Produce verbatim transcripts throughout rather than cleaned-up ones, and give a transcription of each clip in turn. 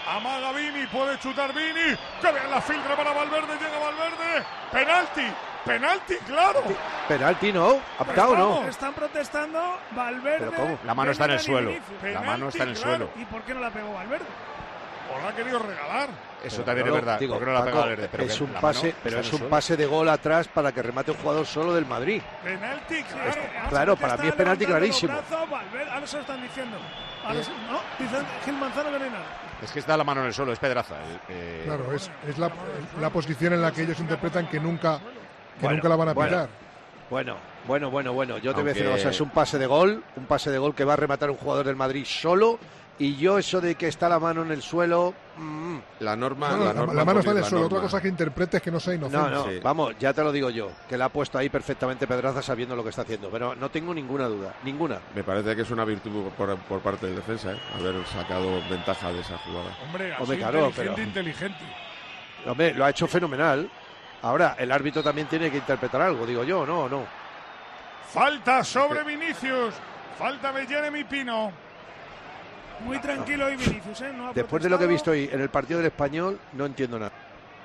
Amaga Vini, puede chutar Vini. Que vean la filtra para Valverde, llega Valverde. Penalti, penalti, claro. Penalti no, aptado no. Están protestando Valverde. ¿Pero cómo? La mano está en el suelo. Penalti, La mano está en el claro. suelo. ¿Y por qué no la pegó Valverde? O la ha querido regalar. Eso Pero también no, es verdad. digo, ¿Por qué no la Paco, pega Valverde? Pero es que un la pase, mano pero está es en el un suelo. pase de gol atrás para que remate un jugador solo del Madrid. Penalti, claro. Es que- ah, Claro, porque para está mí es penalti levantando los clarísimo. brazos, Valverde, ahora se lo están diciendo. Ahora se- no, dicen Gil Manzano que no hay nada. Es que está la mano en el suelo, es Pedraza. el- eh, Claro, es, es la, la posición en la que ellos interpretan que nunca, que Bueno, nunca la van a bueno. pitar. Bueno, bueno, bueno, bueno. Yo te voy a decir Aunque- una cosa, es un pase de gol, un pase de gol que va a rematar un jugador del Madrid solo. Y yo eso de que está la mano en el suelo... mm, La norma, No, no, la, la, norma la mano está en el la suelo. norma. Otra cosa que interpretes que no sea inocente. no, no, Sí. vamos, ya te lo digo yo, que la ha puesto ahí perfectamente Pedraza sabiendo lo que está haciendo. Pero no tengo ninguna duda, ninguna. Me parece que es una virtud por, por parte del defensa, ¿eh? Haber sacado ventaja de esa jugada. Hombre, así Hombre, claro, inteligente, pero- inteligente. Hombre, lo ha hecho fenomenal. Ahora, el árbitro también tiene que interpretar algo, digo yo, ¿no? ¿No? Falta sobre Vinicius. Falta de Jeremy Pino. Muy tranquilo hoy Vinicius, ¿eh? No ha Después de lo que he visto protestado. hoy en el partido del Español, no entiendo nada.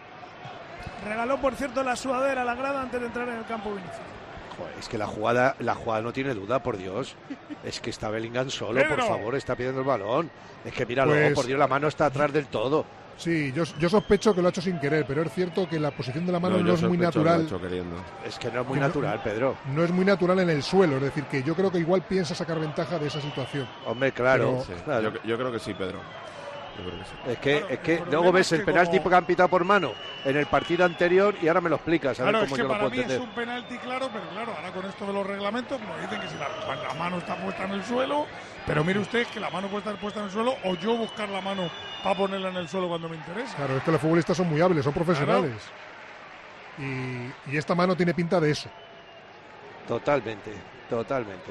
Regaló, por cierto, la sudadera a la grada antes de entrar en el campo Vinicius. Joder, es que la jugada, la jugada no tiene duda, por Dios. Es que está Bellingham solo, por Pedro. favor, está pidiendo el balón. Es que míralo, Pues- por Dios, la mano está atrás del todo. Sí, yo, yo sospecho que lo ha hecho sin querer, pero es cierto que la posición de la mano no, yo es muy sospecho que lo ha natural. hecho queriendo. Es que no es muy Que no- natural, Pedro. No es muy natural en el suelo, es decir, que yo creo que igual piensa sacar ventaja de esa situación. Hombre, claro. Pero- Sí, claro. Yo, yo creo que sí, Pedro. Yo creo que sí. Es que, Claro, es que el luego problema ves es el que penalti como- que han pitado por mano en el partido anterior y ahora me lo explicas, a Claro, ver es cómo que yo lo para puedo mí es entender. un penalti claro, pero claro, ahora con esto de los reglamentos, como dicen que si la, la mano está puesta en el suelo, pero mire usted que la mano puede estar puesta en el suelo o yo buscar la mano para ponerla en el suelo cuando me interesa. Claro, es que los futbolistas son muy hábiles, son profesionales. Y, y esta mano tiene pinta de eso. Totalmente, totalmente.